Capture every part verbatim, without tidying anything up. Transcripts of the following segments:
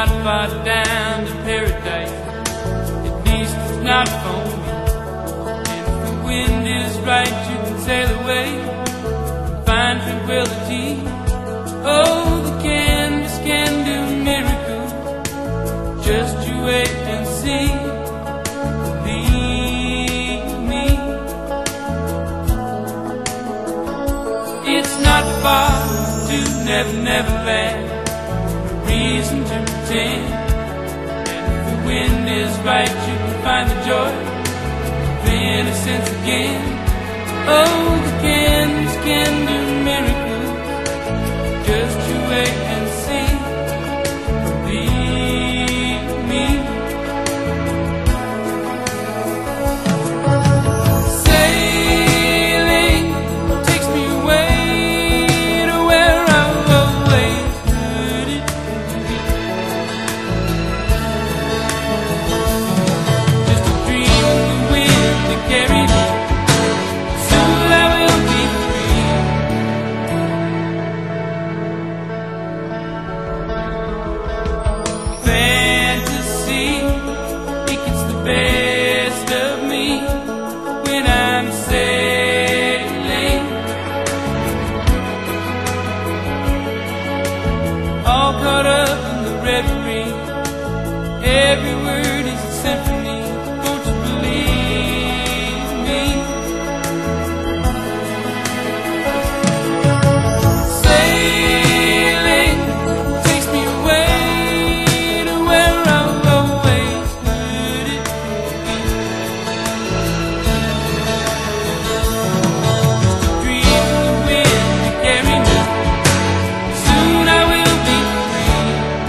not far down to paradise, at least it's not for me. And if the wind is right, you can sail away and find tranquility. Oh, the canvas can do miracles, just you wait and see. Believe me, it's not far to Never Never Land, no reason to pretend. And if the wind is right, you can find the joy of innocence again. Oh, the canvas can do miracles, just you wait and see. Believe me. Sailing takes me away to where I've always heard it to be. Just a dream of the wind to carry me. Soon I will be free. Fantasy, it gets the best of me when I'm sailing, all caught up in the reverie. Every word is a symphony, won't you believe me? Sailing takes me away to where I've always heard it to be. Just a dream of the wind to carry me. Soon I will be free.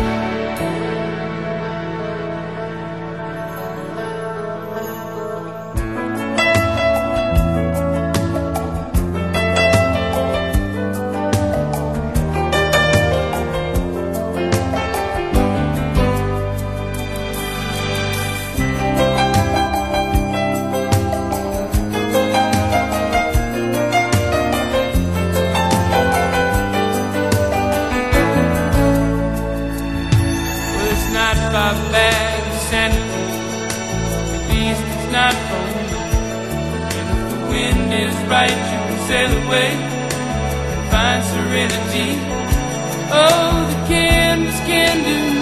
Well, it's not far back to Santa Cruz, at least it's not for me. And if the wind is right, you can sail away and find serenity. Oh, the canvas can do